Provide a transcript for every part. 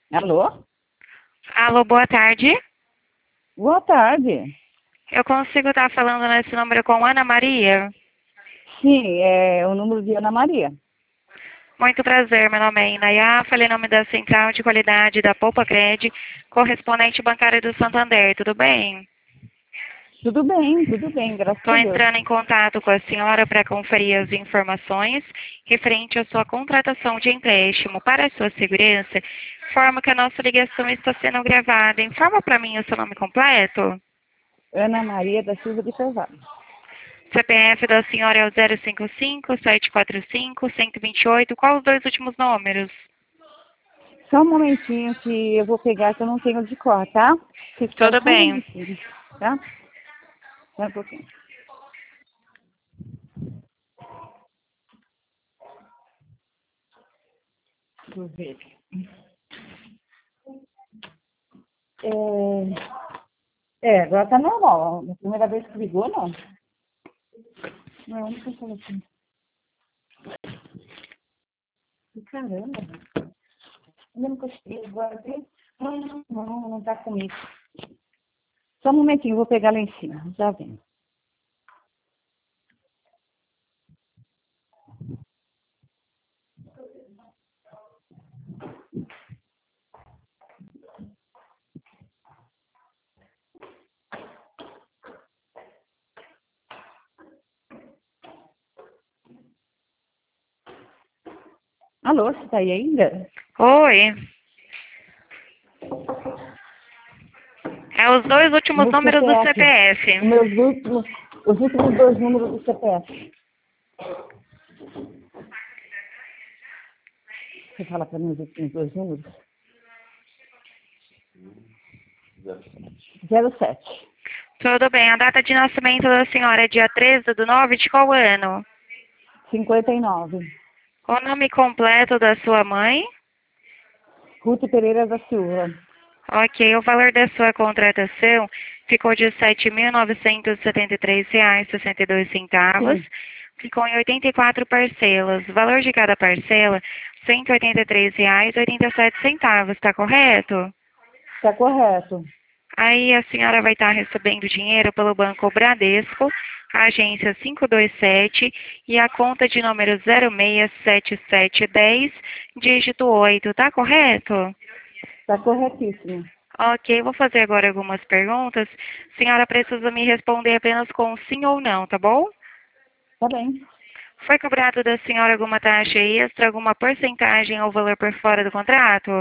Alô? Alô, boa tarde. Boa tarde. Eu consigo estar falando nesse número com Ana Maria? Sim, é o número de Ana Maria. Muito prazer, meu nome é Inayá, falei em nome da Central de Qualidade da Poupa Cred, correspondente bancária do Santander, tudo bem? Tudo bem, graças Estou a Deus. entrando em contato com a senhora para conferir as informações referente à sua contratação de empréstimo para a sua segurança, forma que a nossa ligação está sendo gravada. Informa para mim o seu nome completo. Ana Maria da Silva de Carvalho. CPF da senhora é o 055-745-128. Qual os dois últimos números? Só um momentinho que eu vou pegar, que eu não tenho de cor, tá? Você espera Tudo só um bem. minutinho, tá? Só um pouquinho. Deixa eu ver. Agora tá normal. A primeira vez que ligou, não. Não, não tô assim. Caramba. Eu não gostei agora. Não tá comigo. Só um momentinho, eu vou pegar lá em cima. Já vem. Alô, você tá aí ainda? Oi. É os dois últimos No números do CPF. CPF. Os últimos dois números do CPF. Você fala para mim os últimos dois números? 07. Tudo bem. A data de nascimento da senhora é dia 13/9 de qual ano? 59. O nome completo da sua mãe? Ruth Pereira da Silva. Ok, o valor da sua contratação ficou de R$ 7.973,62. Sim, Ficou em 84 parcelas. O valor de cada parcela, R$ 183,87, está correto? está correto. Aí a senhora vai estar recebendo dinheiro pelo Banco Bradesco, a agência 527 e a conta de número 067710, dígito 8, tá correto? Está corretíssimo. Ok, vou fazer agora algumas perguntas. A senhora precisa me responder apenas com sim ou não, tá bom? Tá bem. Foi cobrado da senhora alguma taxa extra, alguma porcentagem ou valor por fora do contrato?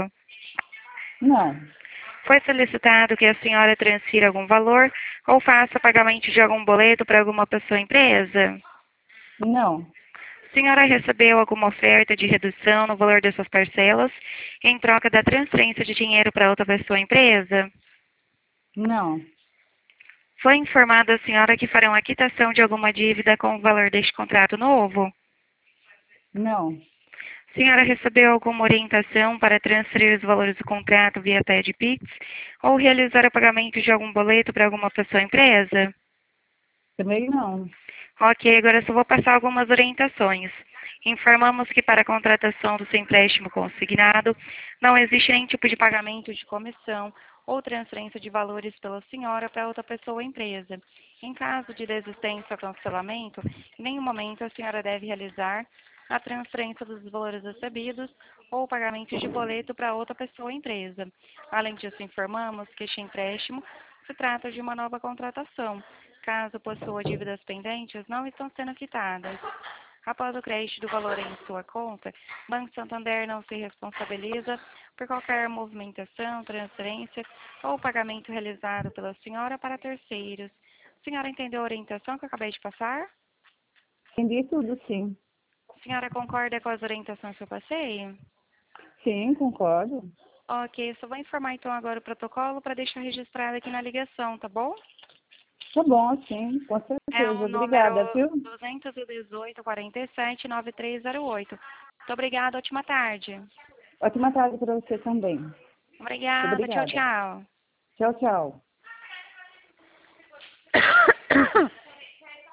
Não, Foi solicitado que a senhora transfira algum valor ou faça pagamento de algum boleto para alguma pessoa ou empresa? não, A senhora recebeu alguma oferta de redução no valor dessas parcelas em troca da transferência de dinheiro para outra pessoa ou empresa? não, Foi informada a senhora que farão a quitação de alguma dívida com o valor deste contrato novo? não, A senhora recebeu alguma orientação para transferir os valores do contrato via TED Pix ou realizar o pagamento de algum boleto para alguma pessoa ou empresa? também não. Ok, agora só vou passar algumas orientações. Informamos que para a contratação do seu empréstimo consignado, não existe nenhum tipo de pagamento de comissão ou transferência de valores pela senhora para outra pessoa ou empresa. Em caso de desistência ou cancelamento, em nenhum momento a senhora deve realizar a transferência dos valores recebidos ou o pagamento de boleto para outra pessoa ou empresa. Além disso, informamos que este empréstimo se trata de uma nova contratação. Caso possua dívidas pendentes, não estão sendo quitadas. Após o crédito do valor em sua conta, Banco Santander não se responsabiliza por qualquer movimentação, transferência ou pagamento realizado pela senhora para terceiros. A senhora entendeu a orientação que eu acabei de passar? Entendi tudo, sim. A senhora concorda com as orientações que eu passei? Sim, concordo. Ok, só vou informar então agora o protocolo para deixar registrado aqui na ligação, tá bom? Tá bom, sim, com É certeza. o número Obrigada, viu? 218-47-9308. Muito obrigada, ótima tarde. Ótima tarde para você também. Obrigada, tchau, Obrigada. tchau. Tchau, tchau.